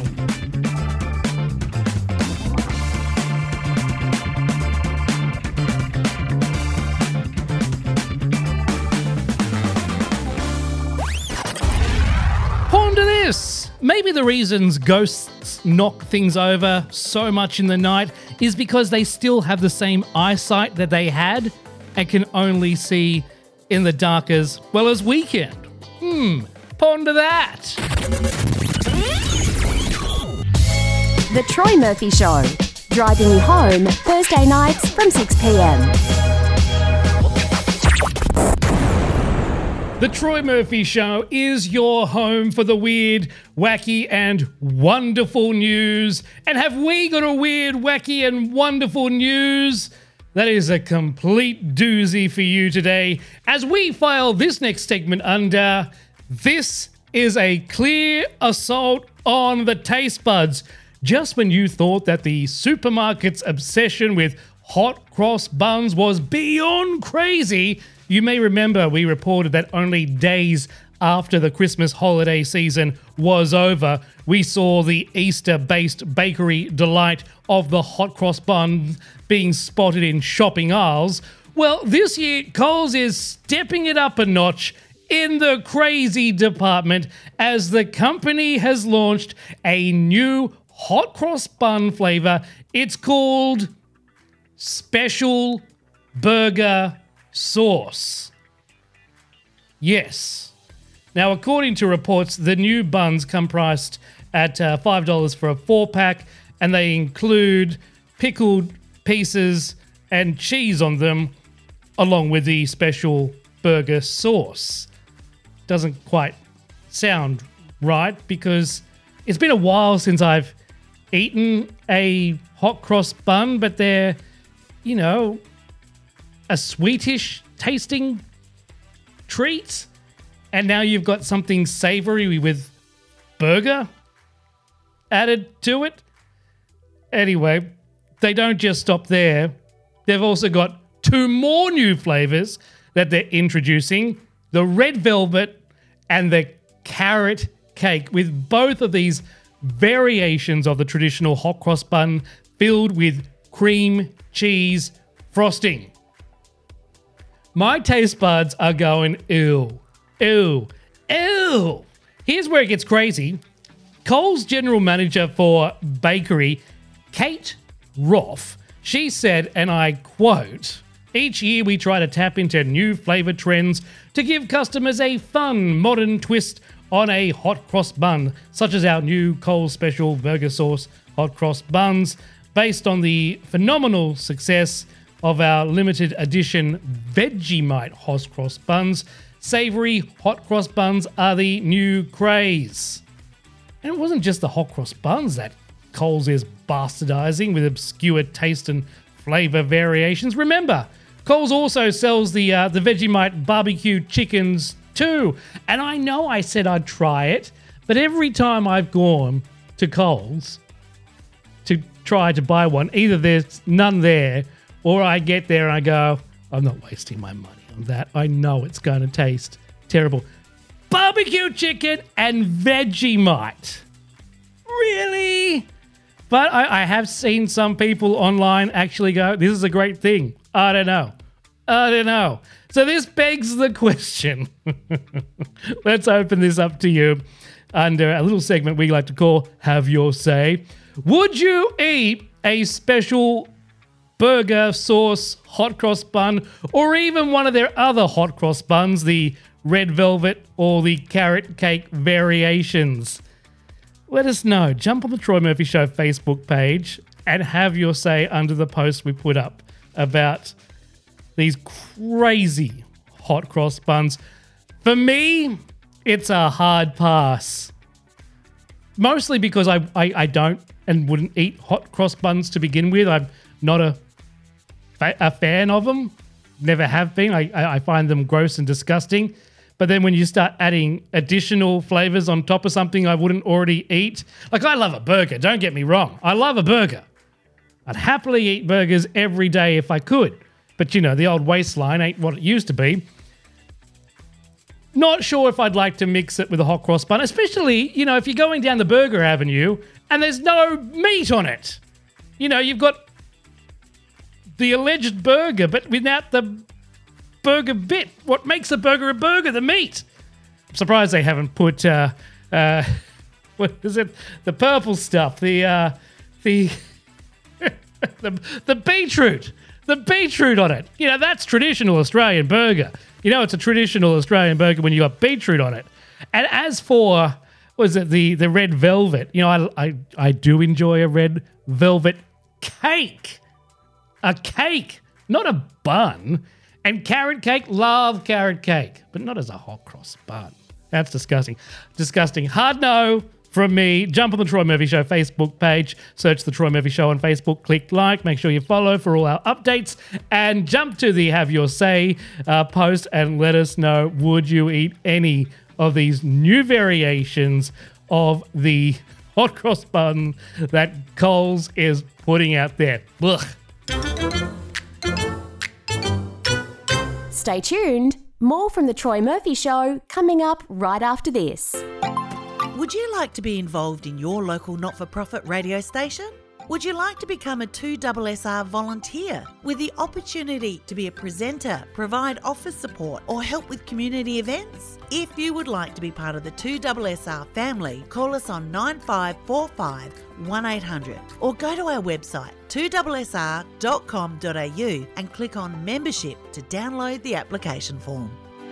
Ponder this! Maybe the reasons ghosts knock things over so much in the night is because they still have the same eyesight that they had and can only see in the dark as well as we can. Hmm, ponder that. The Troy Murphy Show, driving you home Thursday nights from six p m. The Troy Murphy Show is your home for the weird, wacky, and wonderful news. And have we got a weird, wacky, and wonderful news? That is a complete doozy for you today, as we file this next segment under This is a Clear Assault on the Taste Buds. Just when you thought that the supermarket's obsession with hot cross buns was beyond crazy. You may remember we reported that only days after the Christmas holiday season was over, we saw the Easter-based bakery delight of the hot cross bun being spotted in shopping aisles. Well, this year, Coles is stepping it up a notch in the crazy department as the company has launched a new hot cross bun flavor. It's called Special Burger Sauce. Yes. Now, according to reports, the new buns come priced at uh, five dollars for a four-pack, and they include pickled pieces and cheese on them, along with the special burger sauce. Doesn't quite sound right because it's been a while since I've eaten a hot cross bun, but they're, you know, a sweetish tasting treat. And now you've got something savory with burger added to it. Anyway, they don't just stop there. They've also got two more new flavors that they're introducing, the red velvet and the carrot cake, with both of these variations of the traditional hot cross bun filled with cream cheese frosting. My taste buds are going, ew. Ew. Ew. Here's where it gets crazy. Coles General Manager for Bakery, Kate Roth, she said, and I quote, "Each year we try to tap into new flavour trends to give customers a fun, modern twist on a hot cross bun, such as our new Coles Special Burger Sauce hot cross buns, based on the phenomenal success of our limited edition Vegemite hot cross buns. Savoury hot cross buns are the new craze." And it wasn't just the hot cross buns that Coles is bastardizing with obscure taste and flavour variations. Remember, Coles also sells the uh, the Vegemite barbecue chickens too. And I know I said I'd try it, but every time I've gone to Coles to try to buy one, either there's none there or I get there and I go, I'm not wasting my money on that. I know it's going to taste terrible. Barbecue chicken and Vegemite. Really? But I, I have seen some people online actually go, this is a great thing. I don't know. I don't know. So this begs the question. Let's open this up to you under a little segment we like to call Have Your Say. Would you eat a special burger sauce hot cross bun, or even one of their other hot cross buns, the red velvet or the carrot cake variations? Let us know. Jump on the Troy Murphy Show Facebook page and have your say under the post we put up about these crazy hot cross buns. For me, it's a hard pass. Mostly because I, I, I don't and wouldn't eat hot cross buns to begin with. I'm not a, a fan of them. Never have been. I, I find them gross and disgusting. But then when you start adding additional flavors on top of something I wouldn't already eat. Like, I love a burger, don't get me wrong. I love a burger. I'd happily eat burgers every day if I could. But, you know, the old waistline ain't what it used to be. Not sure if I'd like to mix it with a hot cross bun, especially, you know, if you're going down the burger avenue and there's no meat on it. You know, you've got the alleged burger, but without the burger bit. What makes a burger a burger? The meat. I'm surprised they haven't put, uh, uh, what is it? The purple stuff. The, uh, the, the, the beetroot. The beetroot on it. You know, that's traditional Australian burger. You know, it's a traditional Australian burger when you got beetroot on it. And as for, what is it, the, the red velvet, you know, I, I, I do enjoy a red velvet cake. A cake, not a bun. And carrot cake, love carrot cake, but not as a hot cross bun. That's disgusting. Disgusting. Hard no from me. Jump on the Troy Murphy Show Facebook page. Search the Troy Murphy Show on Facebook. Click like. Make sure you follow for all our updates. And jump to the Have Your Say uh, post and let us know, would you eat any of these new variations of the hot cross bun that Coles is putting out there? Ugh. stay tuned. More from The Troy Murphy Show coming up right after this. Would you like to be involved in your local not-for-profit radio station? Would you like to become a two S S R volunteer with the opportunity to be a presenter, provide office support or help with community events? If you would like to be part of the two S S R family, call us on nine five four five, one eight hundred or go to our website two S S R dot com dot a u and click on membership to download the application form.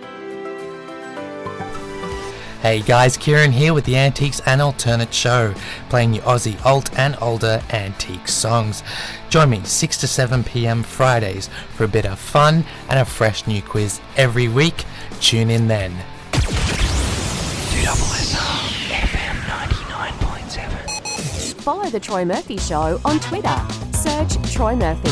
Hey guys, Kieran here with the Antiques and Alternate Show, playing you Aussie alt and older antique songs. Join me six to seven p.m. Fridays for a bit of fun and a fresh new quiz every week. Tune in then. two S S R F M ninety-nine point seven. Follow The Troy Murphy Show on Twitter. Search Troy Murphy.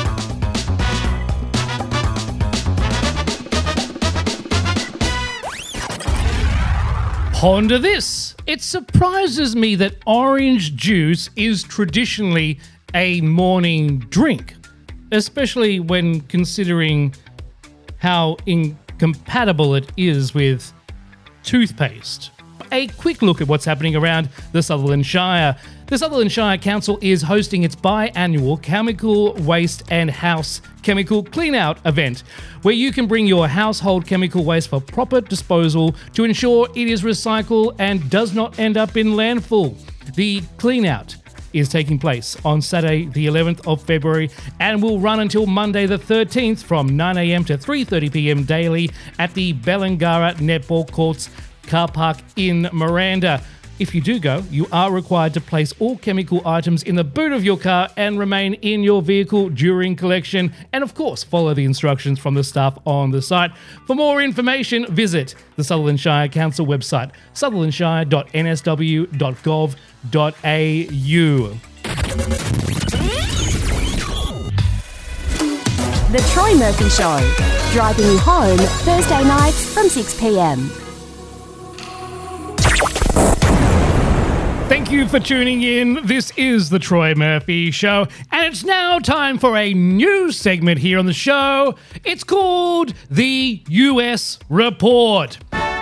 Ponder this. It surprises me that orange juice is traditionally a morning drink, especially when considering how incompatible it is with toothpaste. A quick look at what's happening around the Sutherland Shire. The Sutherland Shire Council is hosting its biannual Chemical Waste and House Chemical Clean-Out event, where you can bring your household chemical waste for proper disposal to ensure it is recycled and does not end up in landfill. The clean-out is taking place on Saturday the eleventh of February and will run until Monday the thirteenth from nine a.m. to three thirty p.m. daily at the Bellangara Netball Courts car park in Miranda. If you do go, you are required to place all chemical items in the boot of your car and remain in your vehicle during collection, and of course follow the instructions from the staff on the site. For more information, visit the Sutherland Shire Council website, sutherland shire dot n s w dot gov dot a u. The Troy Murphy Show, driving you home Thursday nights from six p.m. Thank you for tuning in. This is The Troy Murphy Show, and it's now time for a new segment here on the show. It's called The U S Report.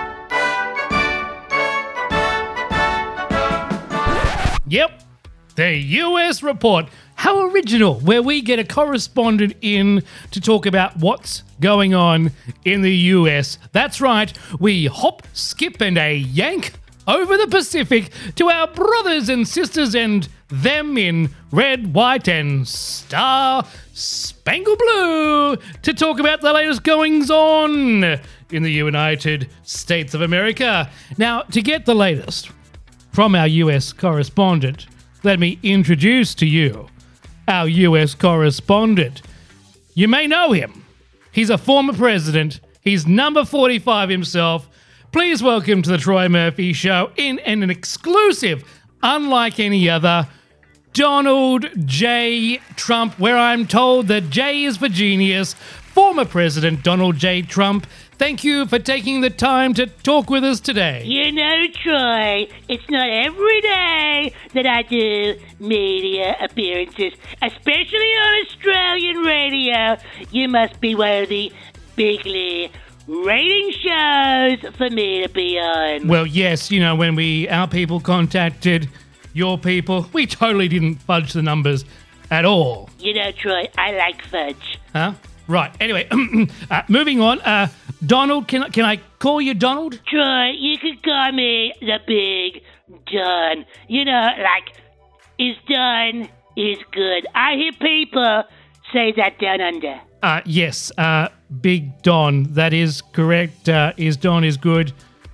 Yep, The U S Report. How original, where we get a correspondent in to talk about what's going on in the U S. That's right, we hop, skip, and a yank over the Pacific to our brothers and sisters and them in red, white, and star spangled blue to talk about the latest goings on in the United States of America. Now, to get the latest from our U S correspondent, let me introduce to you our U S correspondent. You may know him. He's a former president. He's number forty-five himself. Please welcome to the Troy Murphy Show, in, in an exclusive, unlike any other, Donald J. Trump, where I'm told that J is for genius. Former President Donald J. Trump, thank you for taking the time to talk with us today. You know, Troy, it's not every day that I do media appearances, especially on Australian radio. You must be one of the bigly rating shows for me to be on. Well, yes, you know, when we, our people contacted your people, we totally didn't fudge the numbers at all. You know, Troy, I like fudge. Huh? Right. Anyway, uh, moving on. Uh, Donald, can, can I call you Donald? Troy, you can call me the Big Don. You know, like, is done is good. I hear people say that down under. Uh, yes, uh, Big Don, that is correct. Uh, is Don is good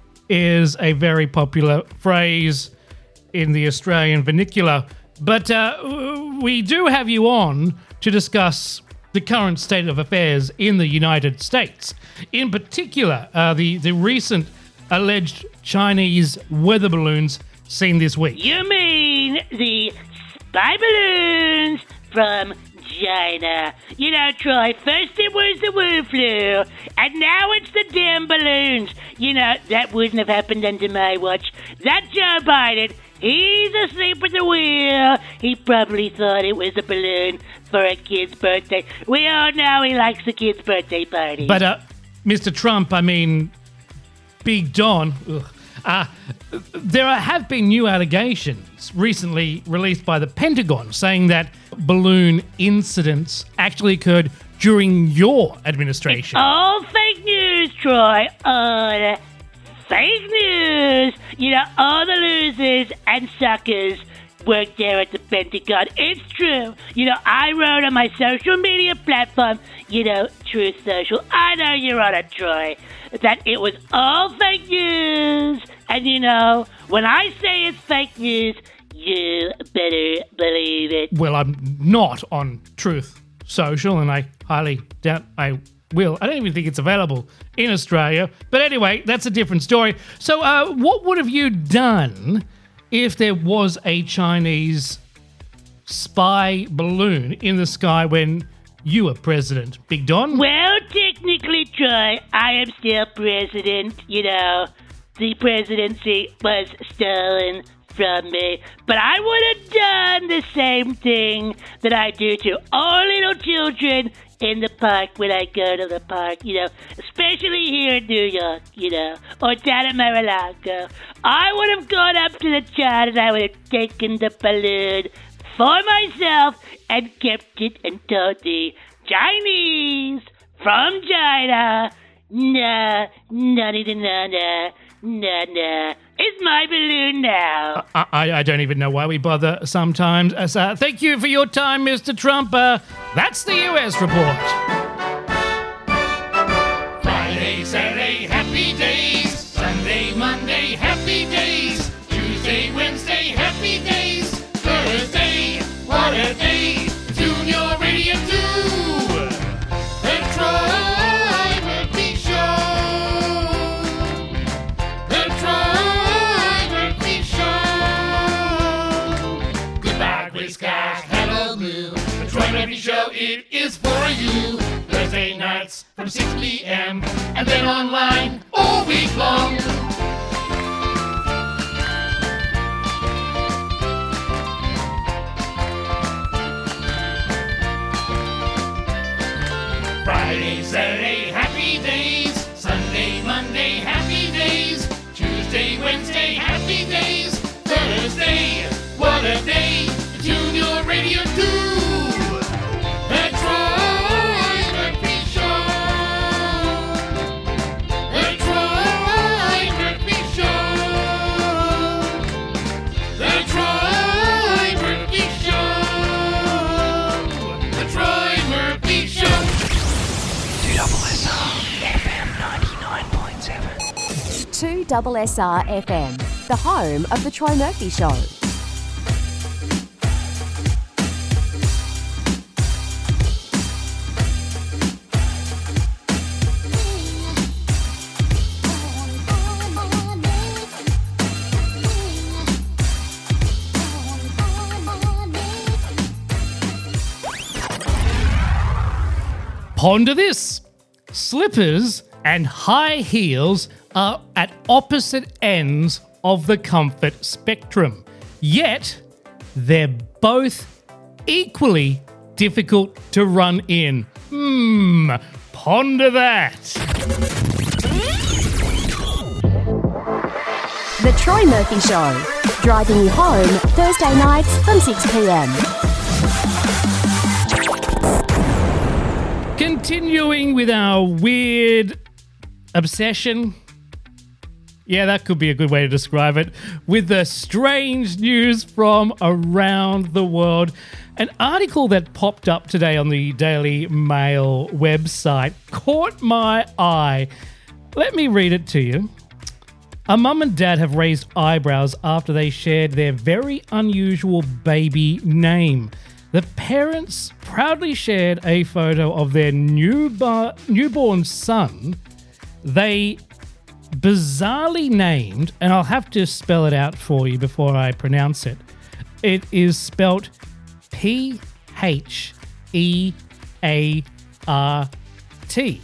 is a very popular phrase in the Australian vernacular. But uh, we do have you on to discuss the current state of affairs in the United States. In particular, uh, the, the recent alleged Chinese weather balloons seen this week. You mean the spy balloons from China? You know, Troy, first it was the Wu flu, and now it's the damn balloons. You know, that wouldn't have happened under my watch. That Joe Biden, he's asleep at the wheel. He probably thought it was a balloon for a kid's birthday. We all know he likes a kid's birthday party. But uh, Mister Trump, I mean, Big Don, ugh, uh, there are, have been new allegations recently released by the Pentagon saying that balloon incidents actually occurred during your administration. All fake news, Troy. All fake news. You know, all the losers and suckers work there at the Pentagon. It's true. You know, I wrote on my social media platform, you know, Truth Social, I know you're on it, Troy, that it was all fake news. And, you know, when I say it's fake news, you better believe it. Well, I'm not on Truth Social, and I highly doubt I will. I don't even think it's available in Australia. But anyway, that's a different story. So uh, what would have you done if there was a Chinese spy balloon in the sky when you were president, Big Don? Well, technically, Troy, I am still president. You know, the presidency was stolen from me. But I would have done the same thing that I do to all little children in the park when I go to the park, you know, especially here in New York, you know, or down at Mar-a-Lago. I would have gone up to the child and I would have taken the balloon for myself and kept it and told the Chinese from China, nah, nah, nah, nah, nah, nah, nah, it's my balloon now. I, I, I don't even know why we bother sometimes. Uh, so thank you for your time, Mister Trump. Uh, that's the U S report. Friday, Saturday, happy days. Sunday, Monday, happy days. Tuesday, Wednesday, happy days. Thursday, what a day. Tune your radio to the Troy Murphy Show. The Troy Murphy Show. Goodbye, gray skies, hello blue. The Troy Murphy Show, it is for you. Thursday nights from six p.m. and then online all week long. Friday, Saturday, happy days. Sunday, Monday, happy days. Tuesday, Wednesday, happy days. Thursday, what a day. Tune your radio to the Troy Murphy Show. The Troy Murphy Show. The Troy Murphy Show. The Troy Murphy Show. two S R F M ninety-nine point seven. two S R F M, the home of the Troy Murphy Show. Ponder this. Slippers and high heels are at opposite ends of the comfort spectrum, yet they're both equally difficult to run in. Hmm, ponder that. The Troy Murphy Show, driving you home Thursday nights from six p.m. Continuing with our weird obsession. Yeah, that could be a good way to describe it. With the strange news from around the world. An article that popped up today on the Daily Mail website caught my eye. Let me read it to you. A mum and dad have raised eyebrows after they shared their very unusual baby name. The parents proudly shared a photo of their newbar- newborn son. They bizarrely named, and I'll have to spell it out for you before I pronounce it. It is spelt P H E A R T.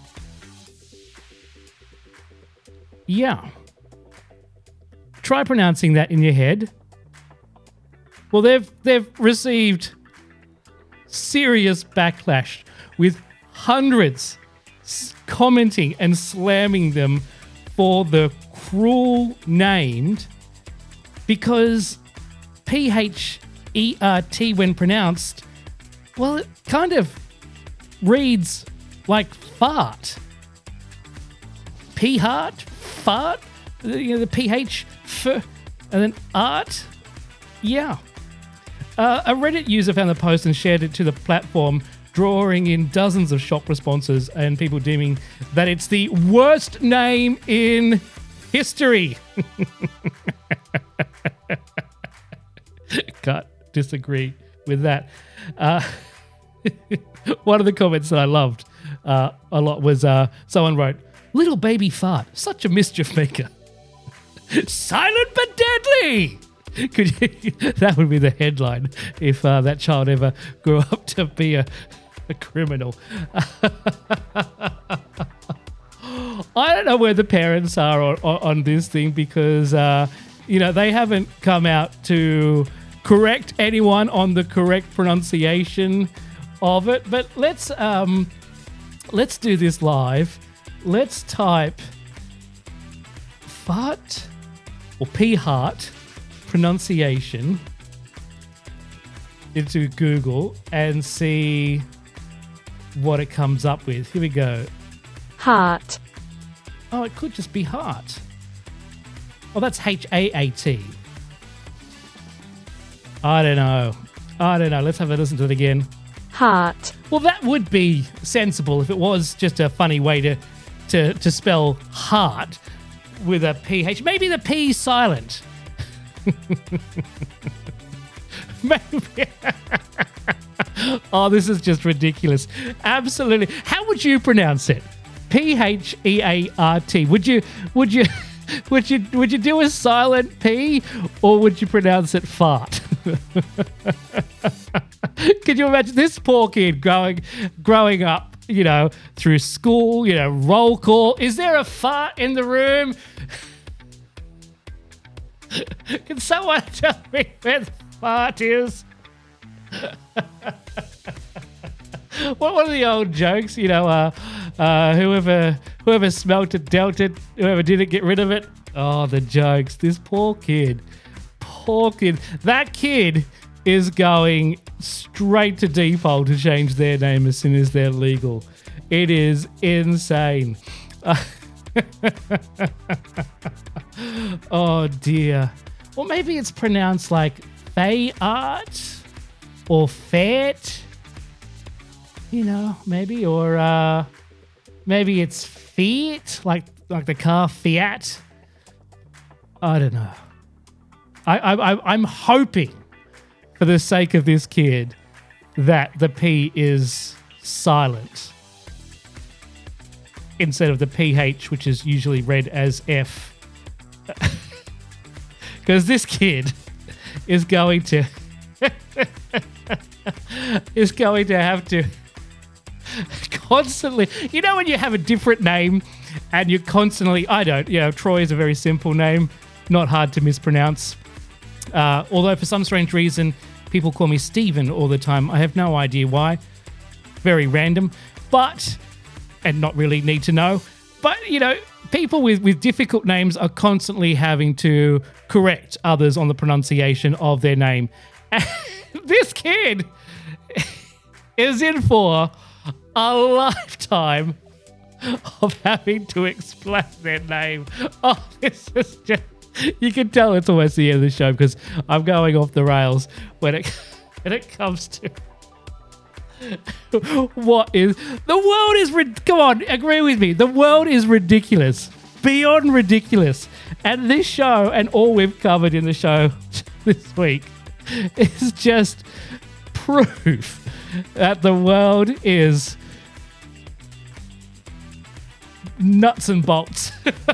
Yeah. Try pronouncing that in your head. Well, they've they've received serious backlash with hundreds s- commenting and slamming them for the cruel named, because P H E R T when pronounced, well, it kind of reads like fart. P-heart, fart, you know, the P H, f, and then art. Yeah. Uh, a Reddit user found the post and shared it to the platform, drawing in dozens of shock responses and people deeming that it's the worst name in history. Can't disagree with that. Uh, one of the comments that I loved uh, a lot was uh, someone wrote, "Little baby fart, such a mischief maker." Silent but deadly! Could you, that would be the headline if uh, that child ever grew up to be a, a criminal. I don't know where the parents are on, on this thing because, uh, you know, they haven't come out to correct anyone on the correct pronunciation of it. But let's um, let's do this live. Let's type fart or p-heart pronunciation into Google and see what it comes up with. Here we go. Heart. Oh, it could just be heart. Oh, that's H A A T. I don't know. I don't know. Let's have a listen to it again. Heart. Well, that would be sensible if it was just a funny way to to, to spell heart with a P H. Maybe the P silent. Maybe. Oh, this is just ridiculous. Absolutely. How would you pronounce it? P H E A R T. Would you would you would you would you do a silent P or would you pronounce it fart? Could you imagine this poor kid growing growing up, you know, through school, you know, roll call. Is there a fart in the room? Can someone tell me where the fart is? What one of the old jokes, you know, uh, uh, whoever whoever smelt it, dealt it, whoever did it, get rid of it. Oh, the jokes. This poor kid. Poor kid. That kid is going straight to default to change their name as soon as they're legal. It is insane. Uh, oh, dear. Well, maybe it's pronounced like Fay-art or Fet. You know, maybe, or uh, maybe it's Fiat, like like the car Fiat. I don't know. I, I I'm hoping, for the sake of this kid, that the P is silent instead of the P H, which is usually read as F. Because this kid is going to is going to have to constantly, you know, when you have a different name and you constantly, I don't, you know, Troy is a very simple name, not hard to mispronounce. Uh, although for some strange reason, people call me Stephen all the time. I have no idea why. Very random, but, and not really need to know. But, you know, people with, with difficult names are constantly having to correct others on the pronunciation of their name. And this kid is in for a lifetime of having to explain their name. Oh, this is just... You can tell it's almost the end of the show because I'm going off the rails when it when it comes to what is... The world is... Come on, agree with me. The world is ridiculous. Beyond ridiculous. And this show and all we've covered in the show this week is just proof that the world is nuts and bolts.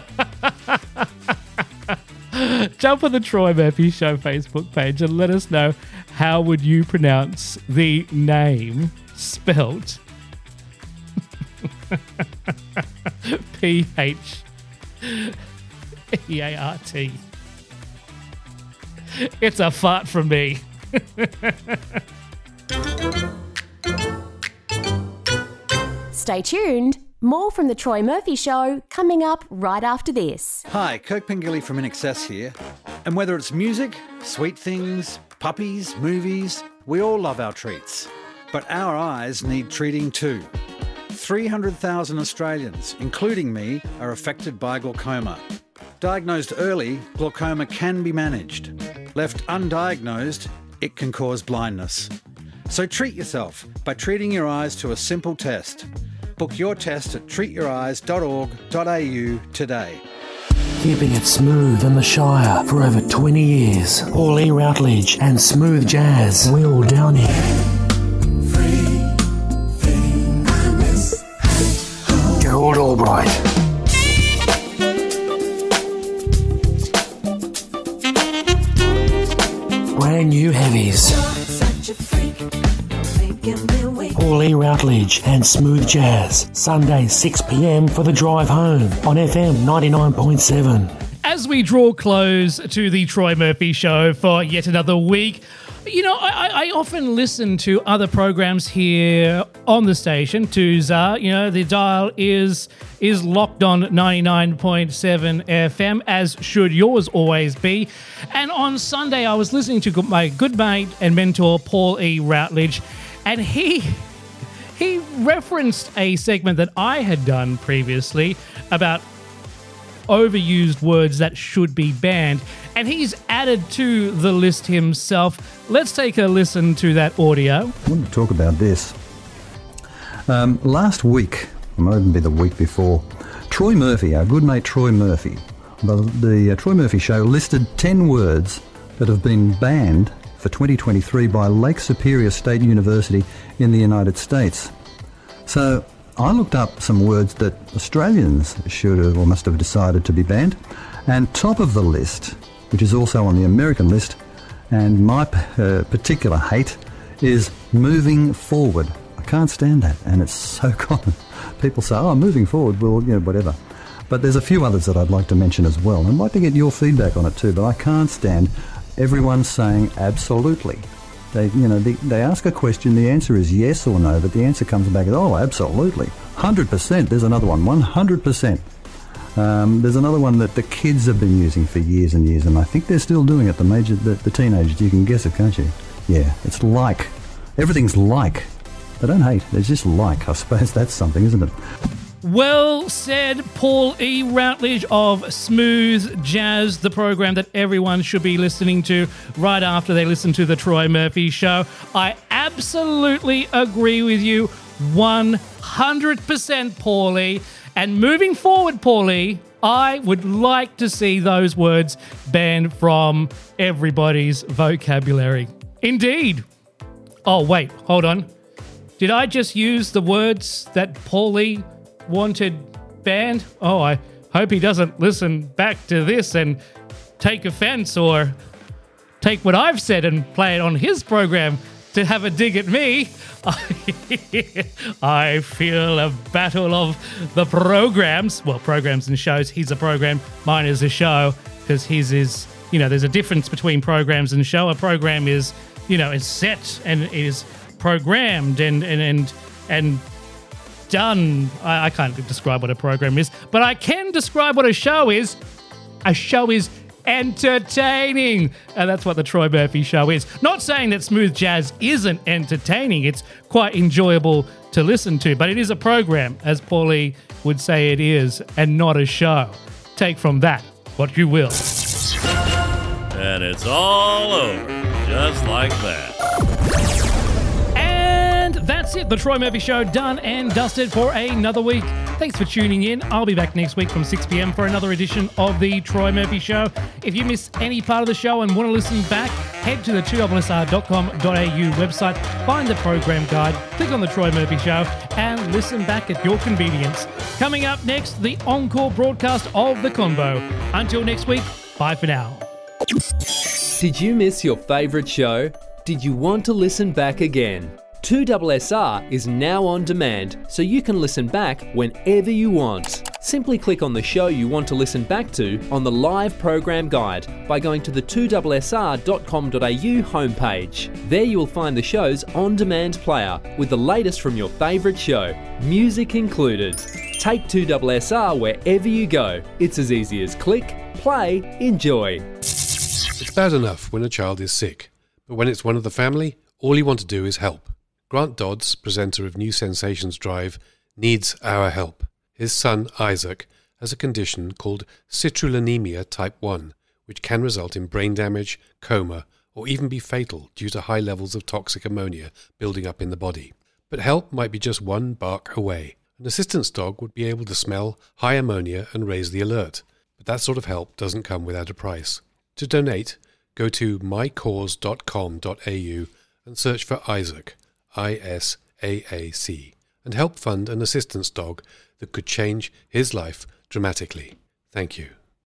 Jump on the Troy Murphy Show Facebook page and let us know how would you pronounce the name spelt P H E A R T. It's a fart from me. Stay tuned More from The Troy Murphy Show coming up right after this. Hi, Kirk Pengilly from In Excess here. And whether it's music, sweet things, puppies, movies, we all love our treats. But our eyes need treating too. three hundred thousand Australians, including me, are affected by glaucoma. Diagnosed early, glaucoma can be managed. Left undiagnosed, it can cause blindness. So treat yourself by treating your eyes to a simple test. Book your test at treat your eyes dot org dot a u today. Keeping it smooth in the Shire for over twenty years. Paul E. Routledge and Smooth Jazz. Will Downing. Gerald Albright. Brand new heavies. Paul E. Routledge and Smooth Jazz. Sunday six p m for the drive home on F M ninety-nine point seven. As we draw close to the Troy Murphy Show for yet another week, you know, I, I often listen to other programs here on the station. Tuza, you know, the dial is is locked on ninety-nine point seven F M, as should yours always be. And on Sunday, I was listening to my good mate and mentor, Paul E. Routledge, and he he referenced a segment that I had done previously about overused words that should be banned, and he's added to the list himself. Let's take a listen to that audio. I want to talk about this. Um, last week, it might even be the week before, Troy Murphy, our good mate Troy Murphy, the, the uh, Troy Murphy Show listed ten words that have been banned for twenty twenty-three by Lake Superior State University in the United States. So I looked up some words that Australians should have or must have decided to be banned, and top of the list, which is also on the American list, and my uh, particular hate, is moving forward. I can't stand that, and it's so common. People say, oh, moving forward, well, you know, whatever. But there's a few others that I'd like to mention as well, and I'd like to get your feedback on it too, but I can't stand everyone saying absolutely. They, you know, they, they ask a question, the answer is yes or no, but the answer comes back as, oh, absolutely. one hundred percent. There's another one, one hundred percent. Um, there's another one that the kids have been using for years and years, and I think they're still doing it, the, major, the, the teenagers. You can guess it, can't you? Yeah, it's like. Everything's like. They don't hate, it's just like. I suppose that's something, isn't it? Well said, Paul E. Routledge of Smooth Jazz, the program that everyone should be listening to right after they listen to the Troy Murphy Show. I absolutely agree with you one hundred percent, Paulie. And moving forward, Paulie, I would like to see those words banned from everybody's vocabulary. Indeed. Oh, wait, hold on. Did I just use the words that Paulie wanted banned? Oh, I hope he doesn't listen back to this and take offense or take what I've said and play it on his program to have a dig at me. I feel a battle of the programs. Well, programs and shows. He's a program, mine is a show, because his is, you know, there's a difference between programs and show. A program is, you know, is set and is programmed and and and, and done. I, I can't describe what a program is, but I can describe what a show is. A show is entertaining, and that's what the Troy Murphy Show is. Not saying that Smooth Jazz isn't entertaining. It's quite enjoyable to listen to, but it is a program, as Paulie would say it is, and not a show. Take from that what you will. And it's all over, just like that. And that's it. The Troy Murphy Show done and dusted for another week. Thanks for tuning in. I'll be back next week from six p.m. for another edition of the Troy Murphy Show. If you missed any part of the show and want to listen back, head to the two S S R dot com dot a u website, find the program guide, click on the Troy Murphy Show, and listen back at your convenience. Coming up next, the encore broadcast of The Convo. Until next week, bye for now. Did you miss your favourite show? Did you want to listen back again? two S R is now on demand, so you can listen back whenever you want. Simply click on the show you want to listen back to on the live program guide by going to the two S R dot com dot a u homepage. There you will find the show's on-demand player with the latest from your favourite show, music included. Take two S R wherever you go. It's as easy as click, play, enjoy. It's bad enough when a child is sick, but when it's one of the family, all you want to do is help. Grant Dodds, presenter of New Sensations Drive, needs our help. His son, Isaac, has a condition called citrullinemia type one, which can result in brain damage, coma, or even be fatal due to high levels of toxic ammonia building up in the body. But help might be just one bark away. An assistance dog would be able to smell high ammonia and raise the alert, but that sort of help doesn't come without a price. To donate, go to my cause dot com dot a u and search for Isaac, I S A A C, and help fund an assistance dog that could change his life dramatically. Thank you.